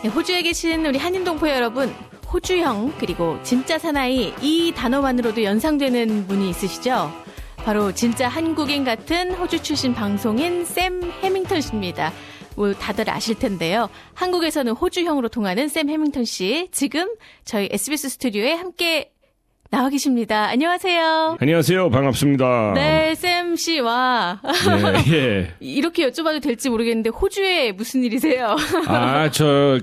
네, 호주에 계신 우리 한인동포 여러분, 호주형 그리고 진짜 사나이 이 단어만으로도 연상되는 분이 있으시죠? 바로 진짜 한국인 같은 호주 출신 방송인 샘 해밍턴 씨입니다. 뭐 다들 아실 텐데요. 한국에서는 호주형으로 통하는 샘 해밍턴 씨, 지금 저희 SBS 스튜디오에 함께 나와 계십니다. 안녕하세요. 안녕하세요. 반갑습니다. 네, 샘 씨와 네, 예. 이렇게 여쭤봐도 될지 모르겠는데 호주에 무슨 일이세요? 저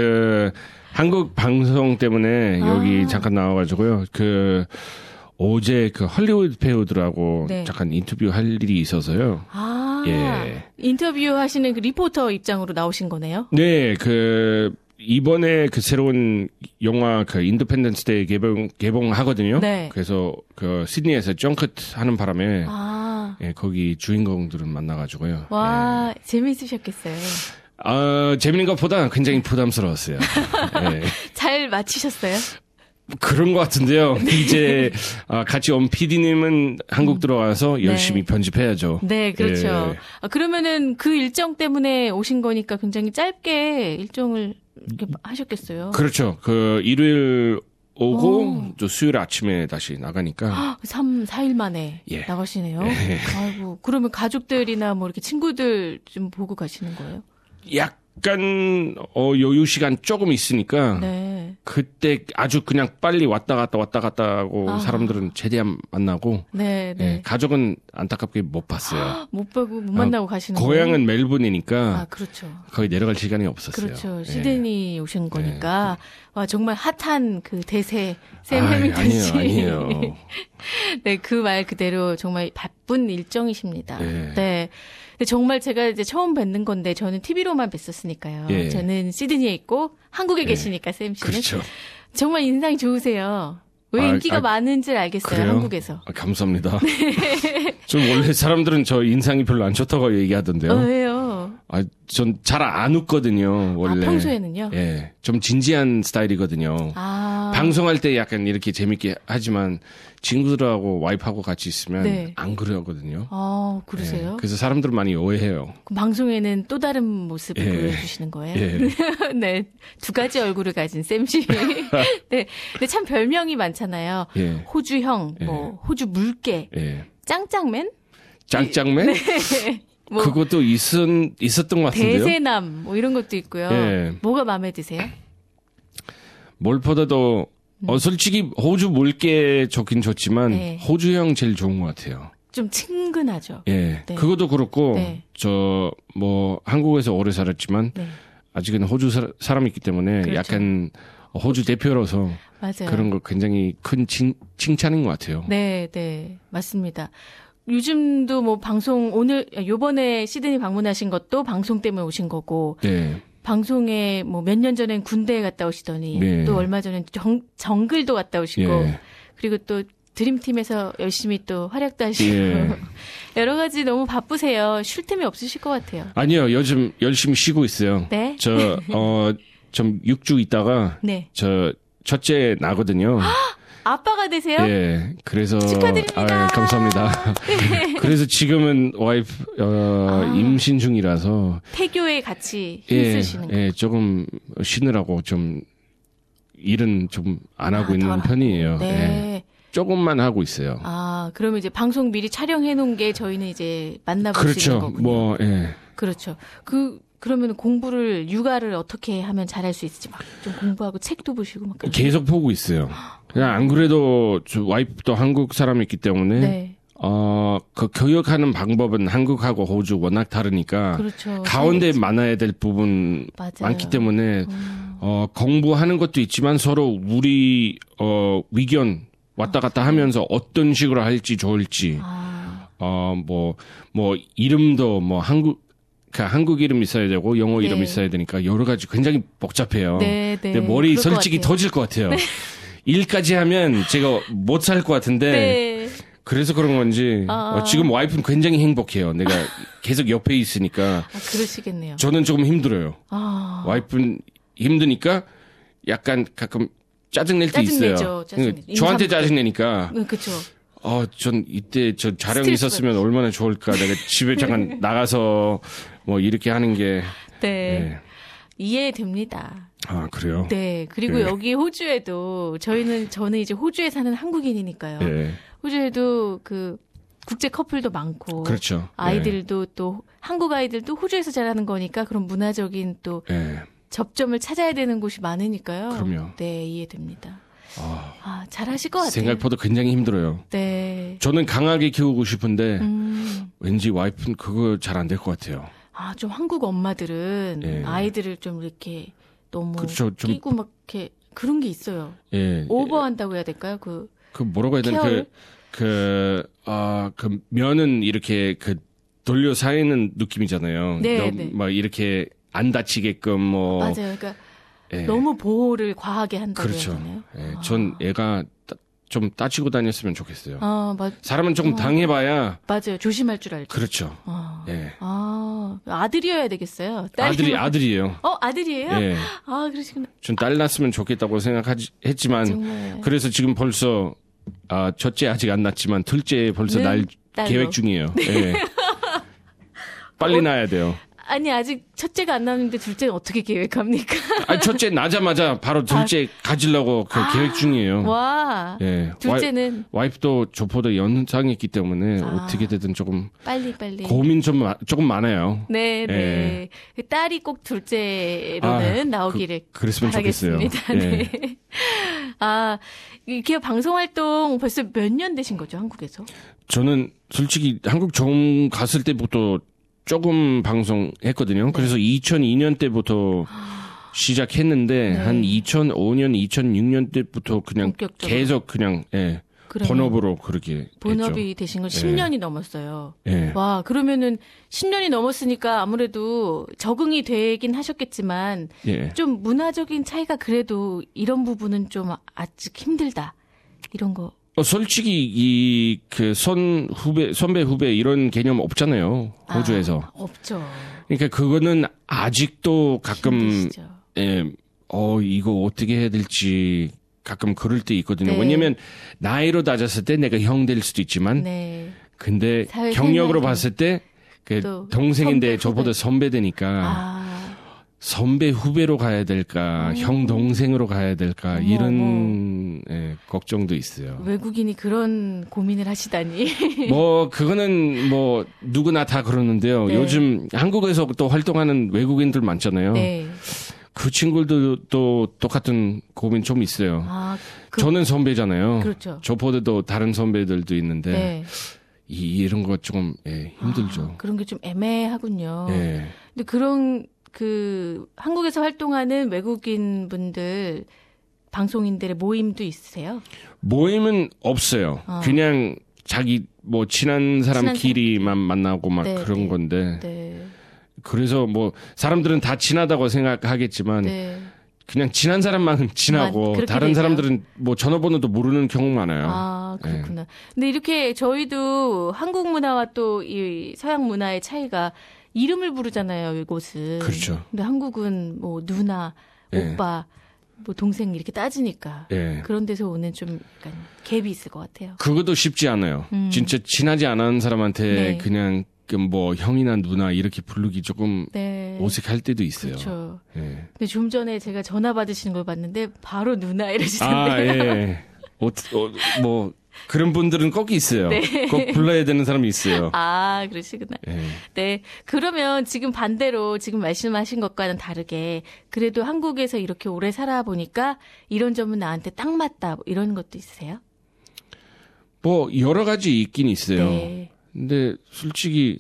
한국 방송 때문에 여기 잠깐 나와가지고요. 어제 헐리우드 배우들하고 네. 잠깐 인터뷰할 일이 있어서요. 예. 인터뷰 하시는 그 리포터 입장으로 나오신 거네요? 네, 이번에 새로운 영화 인디펜던스 데이 개봉하거든요. 네. 그래서 시드니에서 정컷 하는 바람에 예, 거기 주인공들은 만나가지고요. 와, 예. 재미있으셨겠어요. 재밌는 것보다 굉장히 부담스러웠어요. 예. 잘 마치셨어요? 그런 것 같은데요. 이제 같이 온 PD님은 한국 들어와서 열심히 편집해야죠. 네, 그렇죠. 예. 그러면은 그 일정 때문에 오신 거니까 굉장히 짧게 일정을 이렇게 하셨겠어요. 그렇죠. 일요일 오고 또 수요일 아침에 다시 나가니까 3, 4일 만에 예. 나가시네요. 예. 아이고, 그러면 가족들이나 뭐 이렇게 친구들 좀 보고 가시는 거예요? 약간 여유 시간 조금 있으니까 네. 그때 아주 그냥 빨리 왔다 갔다 하고 사람들은 최대한 만나고 네, 네. 예, 가족은 안타깝게 못 봤어요. 못 보고 못 만나고 가시는 거예요? 고향은 멜번이니까 그렇죠. 거의 내려갈 시간이 없었어요. 그렇죠. 예. 시드니 오신 거니까 와, 정말 핫한 대세 샘 해밍턴 씨. 아니에요. 네, 그 말 그대로 정말 바쁜 일정이십니다. 예. 네. 근데 정말 제가 이제 처음 뵙는 건데 저는 TV로만 뵀었으니까요. 예. 저는 시드니에 있고 한국에 계시니까 샘 씨는 그렇죠. 정말 인상이 좋으세요. 왜 인기가 많은 줄 알겠어요. 그래요? 한국에서. 감사합니다. 좀 원래 사람들은 저 인상이 별로 안 좋다고 얘기하던데요. 왜요? 전 잘 안 웃거든요, 원래. 평소에는요? 예. 좀 진지한 스타일이거든요. 방송할 때 약간 이렇게 재밌게 하지만 친구들하고 와이프하고 같이 있으면 네. 안 그러거든요. 그러세요? 예. 그래서 사람들 많이 오해해요. 그럼 방송에는 또 다른 모습을 보여주시는 거예요? 예. 네. 두 가지 얼굴을 가진 샘 씨. 네. 근데 참 별명이 많잖아요. 예. 호주형, 호주 물개, 짱짱맨? 짱짱맨? 네. 그것도 있었던 것 같은데요. 대세남, 이런 것도 있고요. 예. 뭐가 마음에 드세요? 뭘보다도 솔직히 호주 물개 좋긴 좋지만 호주형 제일 좋은 것 같아요. 좀 친근하죠. 예. 네. 그것도 그렇고 한국에서 오래 살았지만 아직은 호주 사람이 있기 때문에 그렇죠. 약간 호주 대표로서 맞아요. 그런 거 굉장히 큰 칭찬인 것 같아요. 네, 네. 맞습니다. 요즘도 방송 요번에 시드니 방문하신 것도 방송 때문에 오신 거고. 네. 방송에 몇 년 전엔 군대에 갔다 오시더니 또 얼마 전엔 정글도 갔다 오시고 그리고 또 드림팀에서 열심히 또 활약도 하시고 여러 가지 너무 바쁘세요. 쉴 틈이 없으실 것 같아요. 아니요. 요즘 열심히 쉬고 있어요. 네. 좀 6주 있다가 저 첫째 나거든요. 아빠가 되세요? 예. 그래서 축하드립니다. 감사합니다. 그래서 지금은 와이프 임신 중이라서 태교에 같이 힘쓰시는 거예요. 조금 쉬느라고 좀 일은 좀 안 하고 있는 편이에요. 네. 예. 조금만 하고 있어요. 그러면 이제 방송 미리 촬영해 놓은 게 저희는 이제 만나볼 수 있는 거군요. 그렇죠. 그러면 육아를 어떻게 하면 잘할 수 있을지 좀 공부하고 책도 보시고 계속 보고 있어요. 그냥 안 그래도 저 와이프도 한국 사람이 있기 때문에 교육하는 방법은 한국하고 호주 워낙 다르니까 그렇죠. 가운데 만나야 될 부분 많기 때문에 공부하는 것도 있지만 서로 우리 의견 왔다 갔다 하면서 어떤 식으로 할지 좋을지 이름도 한국 이름 있어야 되고 영어 이름 있어야 되니까 여러 가지 굉장히 복잡해요. 근데 머리 솔직히 터질 것 같아요. 일까지 하면 제가 못 살 것 같은데 그래서 그런 건지 지금 와이프는 굉장히 행복해요. 내가 계속 옆에 있으니까. 그러시겠네요. 저는 조금 힘들어요. 와이프는 힘드니까 약간 가끔 짜증낼 때 있어요. 저한테 짜증내니까. 그렇죠. 전 이때 저 촬영 있었으면 얼마나 좋을까. 내가 집에 잠깐 나가서 이렇게 하는 게. 네. 이해됩니다. 아, 그래요? 네. 그리고 네. 여기 호주에도 저는 이제 호주에 사는 한국인이니까요. 네. 호주에도 그 국제 커플도 많고. 그렇죠. 아이들도 네. 또 한국 아이들도 호주에서 자라는 거니까 그런 문화적인 또 네. 접점을 찾아야 되는 곳이 많으니까요. 그럼요. 네, 이해됩니다. 잘하실 것 같아요. 생각보다 굉장히 힘들어요. 네. 저는 강하게 키우고 싶은데 왠지 와이프는 그거 잘 안 될 것 같아요. 좀 한국 엄마들은 네. 아이들을 좀 이렇게 너무 그렇죠. 좀 끼고 막 이렇게 그런 게 있어요. 예. 오버한다고 해야 될까요? 그 뭐라고 해야 되나 그 면은 이렇게 돌려 사이는 느낌이잖아요. 네, 막 이렇게 안 다치게끔 뭐 맞아요. 그러니까 너무 보호를 과하게 한다고 그렇죠. 해야 되나요? 예. 전 애가 좀 따지고 다녔으면 좋겠어요. 맞. 사람은 조금 당해봐야 맞아요. 조심할 줄 알죠. 그렇죠. 예. 아들이어야 되겠어요. 아들이에요. 아들이에요? 예. 그러시구나. 전 딸 낳았으면 좋겠다고 생각했지만 정말. 그래서 지금 벌써 첫째 아직 안 낳았지만 둘째 벌써 날 계획 중이에요. 네. 예. 빨리 낳아야 돼요. 아니 아직 첫째가 안 나오는데 둘째는 어떻게 계획합니까? 첫째 나자마자 바로 둘째 가지려고 계획 중이에요. 와. 예. 둘째는 와이프도 저보다 연상했기 때문에 어떻게 되든 조금 빨리 고민 조금 많아요. 네. 네. 딸이 꼭 둘째로는 나오기를 그랬으면 바라겠습니다. 좋겠어요. 네. 이렇게 방송 활동 벌써 몇 년 되신 거죠, 한국에서? 저는 솔직히 한국 처음 갔을 때부터 조금 방송했거든요. 네. 그래서 2002년 때부터 시작했는데 네. 한 2005년, 2006년 때부터 그냥 계속 그냥 본업으로 그렇게 본업이 했죠. 되신 건 10년이 넘었어요. 네. 와, 그러면은 10년이 넘었으니까 아무래도 적응이 되긴 하셨겠지만 좀 문화적인 차이가 그래도 이런 부분은 좀 아직 힘들다. 이런 거. 솔직히 선배 후배 이런 개념 없잖아요. 호주에서. 없죠. 그러니까 그거는 아직도 가끔 힘드시죠. 이거 어떻게 해야 될지 가끔 그럴 때 있거든요. 네. 왜냐면 나이로 따졌을 때 내가 형 될 수도 있지만 근데 경력으로 봤을 때 동생인데 저보다 선배 되니까 선배 후배로 가야 될까, 형 동생으로 가야 될까 이런 걱정도 있어요. 외국인이 그런 고민을 하시다니. 그거는 누구나 다 그러는데요. 요즘 한국에서 또 활동하는 외국인들 많잖아요. 그 친구들도 똑같은 고민 좀 있어요. 저는 선배잖아요. 그렇죠. 저보다도 다른 선배들도 있는데 이런 거 조금 힘들죠. 그런 게 좀 애매하군요. 근데 그런 한국에서 활동하는 외국인 분들 방송인들의 모임도 있으세요? 모임은 없어요. 그냥 자기 친한 사람끼리만 만나고 막 그런 건데. 그래서 사람들은 다 친하다고 생각하겠지만 그냥 친한 사람만은 친하고 다른 사람들은 전화번호도 모르는 경우 많아요. 그렇구나. 근데 이렇게 저희도 한국 문화와 또 이 서양 문화의 차이가 이름을 부르잖아요, 이곳은. 그렇죠. 근데 한국은 누나, 오빠, 동생 이렇게 따지니까. 그런 데서 오는 좀 약간 갭이 있을 것 같아요. 그것도 쉽지 않아요. 진짜 친하지 않은 사람한테 그냥 형이나 누나 이렇게 부르기 조금 어색할 때도 있어요. 그렇죠. 근데 좀 전에 제가 전화 받으시는 걸 봤는데 바로 누나 이러시던데요. 그런 분들은 꼭 있어요. 꼭 불러야 되는 사람이 있어요. 그러시구나. 네. 그러면 지금 반대로 지금 말씀하신 것과는 다르게 그래도 한국에서 이렇게 오래 살아보니까 이런 점은 나한테 딱 맞다. 이런 것도 있으세요? 여러 가지 있긴 있어요. 근데 솔직히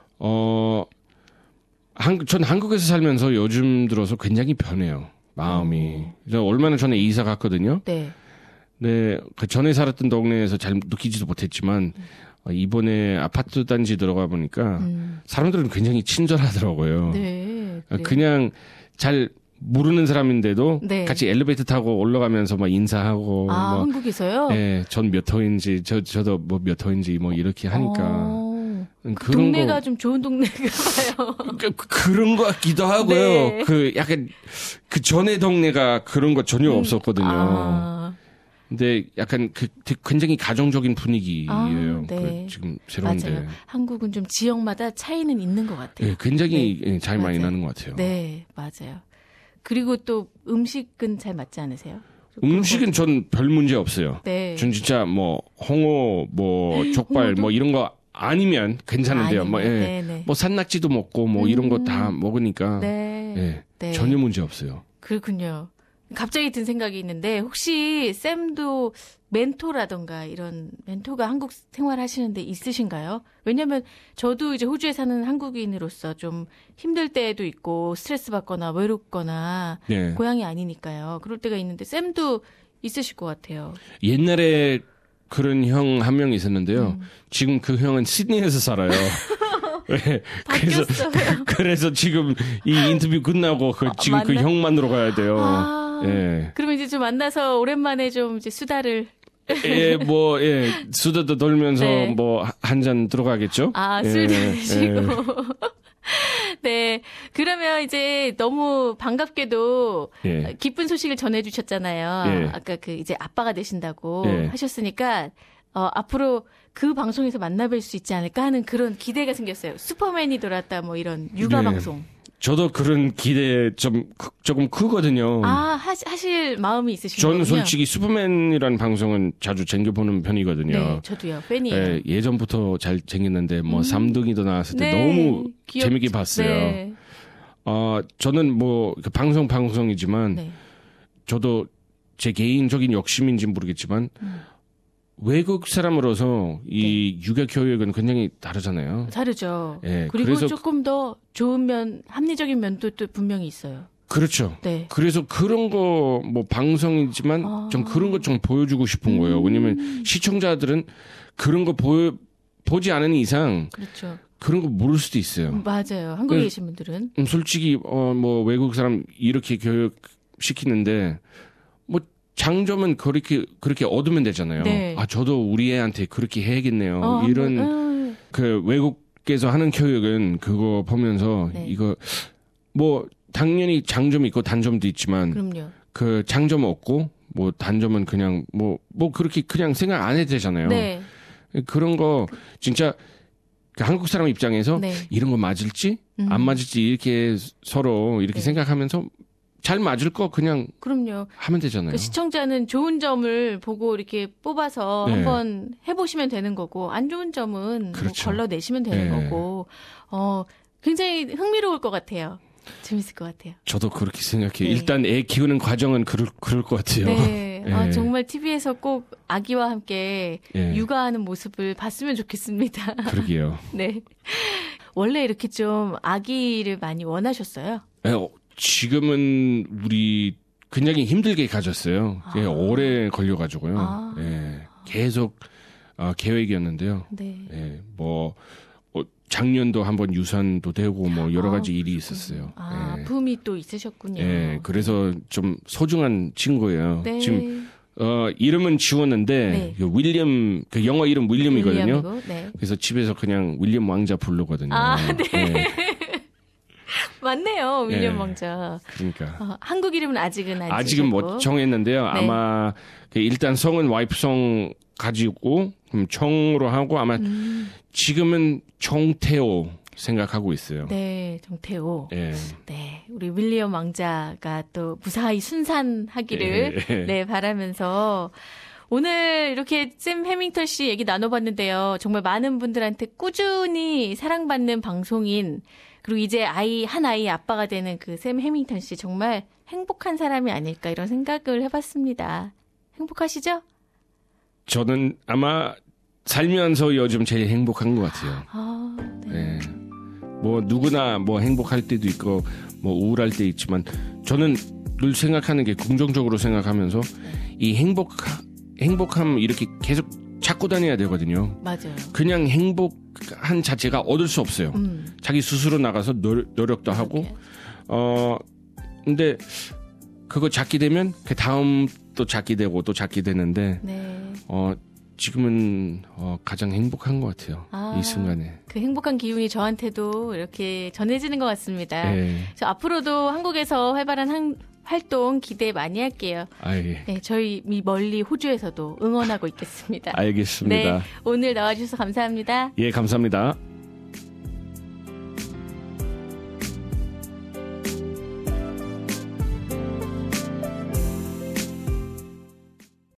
전 한국에서 살면서 요즘 들어서 굉장히 변해요. 마음이. 얼마나 전에 이사 갔거든요. 그 전에 살았던 동네에서 잘 느끼지도 못했지만 이번에 아파트 단지 들어가 보니까 사람들은 굉장히 친절하더라고요. 그냥 잘 모르는 사람인데도 같이 엘리베이터 타고 올라가면서 인사하고 한국에서요? 전 몇 호인지 저도 몇 호인지 이렇게 하니까 그 동네가 좀 좋은 동네가 봐요. 그런 것 같기도 하고요. 약간 그 전에 동네가 그런 거 전혀 없었거든요. 근데 약간 굉장히 가정적인 분위기예요. 지금 새로운데. 맞아요. 한국은 좀 지역마다 차이는 있는 것 같아요. 굉장히 차이 많이 나는 것 같아요. 네, 맞아요. 그리고 또 음식은 잘 맞지 않으세요? 음식은 전 별 문제 없어요. 네. 전 진짜 뭐 홍어, 뭐 족발, 홍어도? 뭐 이런 거 아니면 괜찮은데요. 뭐, 예. 뭐 산낙지도 먹고 뭐 이런 거 다 먹으니까 네. 예. 네. 전혀 문제 없어요. 그렇군요. 갑자기 든 생각이 있는데 혹시 쌤도 멘토라던가 이런 멘토가 한국 생활하시는데 있으신가요? 왜냐면 저도 이제 호주에 사는 한국인으로서 좀 힘들 때도 있고 스트레스 받거나 외롭거나 네. 고향이 아니니까요. 그럴 때가 있는데 쌤도 있으실 것 같아요. 옛날에 그런 형 한 명 있었는데요. 지금 그 형은 시드니에서 살아요. 네. 그래서 지금 이 인터뷰 끝나고 지금 그 형 만나러 가야 돼요. 예. 그러면 이제 좀 만나서 오랜만에 좀 이제 수다를. 예, 뭐, 예, 수다도 돌면서 네. 뭐, 한 잔 들어가겠죠? 술 드시고. 네. 그러면 이제 너무 반갑게도 예. 기쁜 소식을 전해주셨잖아요. 예. 아까 그 이제 아빠가 되신다고 하셨으니까, 앞으로 그 방송에서 만나뵐 수 있지 않을까 하는 그런 기대가 생겼어요. 슈퍼맨이 돌았다 뭐 이런 육아 방송. 저도 그런 기대 조금 크거든요. 하실 마음이 있으신가요? 저는 솔직히 슈퍼맨이라는 방송은 자주 챙겨보는 편이거든요. 네, 저도요. 팬이에요. 네, 예전부터 잘 챙겼는데 뭐 삼둥이도 나왔을 때 너무 재밌게 봤어요. 네. 저는 뭐 방송이지만 저도 제 개인적인 욕심인지 모르겠지만 외국 사람으로서 이 육아 교육은 굉장히 다르잖아요. 다르죠. 네, 그리고 그래서 조금 더 좋은 면, 합리적인 면도 또 분명히 있어요. 그렇죠. 네. 그래서 그런 거 뭐 방송이지만 좀 그런 것 좀 보여주고 싶은 거예요. 왜냐면 시청자들은 그런 거 보지 않은 이상 그렇죠. 그런 거 모를 수도 있어요. 맞아요. 한국에 계신 분들은 솔직히 뭐 외국 사람 이렇게 교육 시키는데 뭐 장점은 그렇게 얻으면 되잖아요. 네. 저도 우리 애한테 그렇게 해야겠네요. 이런 그 외국에서 하는 교육은 그거 보면서 이거 뭐 당연히 장점이 있고 단점도 있지만 그럼요. 그 장점 없고 뭐 단점은 그냥 뭐 그렇게 그냥 생각 안 해도 되잖아요. 네. 그런 거 진짜 그 한국 사람 입장에서 이런 거 맞을지 안 맞을지 이렇게 서로 이렇게 생각하면서 잘 맞을 거 그냥 그럼요. 하면 되잖아요. 그 시청자는 좋은 점을 보고 이렇게 뽑아서 한번 해보시면 되는 거고 안 좋은 점은 그렇죠. 뭐 걸러내시면 되는 거고 굉장히 흥미로울 것 같아요. 재밌을 것 같아요. 저도 그렇게 생각해요. 일단 애 키우는 과정은 그럴 것 같아요. 네. 정말 TV에서 꼭 아기와 함께 육아하는 모습을 봤으면 좋겠습니다. 그러게요. 네. 원래 이렇게 좀 아기를 많이 원하셨어요? 지금은 우리 굉장히 힘들게 가졌어요. 오래 걸려가지고요. 계속 계획이었는데요. 네. 뭐 작년도 한번 유산도 되고 뭐 여러 가지 일이 있었어요. 아픔이 또 있으셨군요. 그래서 좀 소중한 친구예요. 네. 지금 이름은 지웠는데 윌리엄 그 영어 이름 윌리엄이거든요. 그래서 집에서 그냥 윌리엄 왕자 부르거든요. 네. 맞네요, 윌리엄 왕자. 그러니까 한국 이름은 아직은 못 정했는데요. 아마 일단 성은 와이프 성 가지고 청으로 하고 아마 지금은 정태호 생각하고 있어요. 네, 정태호. 네, 우리 윌리엄 왕자가 또 무사히 순산하기를 바라면서 오늘 이렇게 샘 해밍턴 씨 얘기 나눠봤는데요. 정말 많은 분들한테 꾸준히 사랑받는 방송인 그리고 이제 한 아이 아빠가 되는 그 샘 해밍턴 씨 정말 행복한 사람이 아닐까 이런 생각을 해봤습니다. 행복하시죠? 저는 아마 살면서 요즘 제일 행복한 것 같아요. 네. 뭐 누구나 뭐 행복할 때도 있고 뭐 우울할 때 있지만 저는 늘 생각하는 게 긍정적으로 생각하면서 이 행복함 이렇게 계속 찾고 다녀야 되거든요. 맞아요. 그냥 행복한 자체가 얻을 수 없어요. 자기 스스로 나가서 노력도 하고 근데 그거 찾게 되면 그 다음 또 찾게 되고 또 찾게 되는데 지금은 가장 행복한 것 같아요. 이 순간에. 그 행복한 기운이 저한테도 이렇게 전해지는 것 같습니다. 그래서 앞으로도 한국에서 활발한 활동 기대 많이 할게요. 네, 저희 멀리 호주에서도 응원하고 있겠습니다. 알겠습니다. 네, 오늘 나와주셔서 감사합니다. 예, 감사합니다.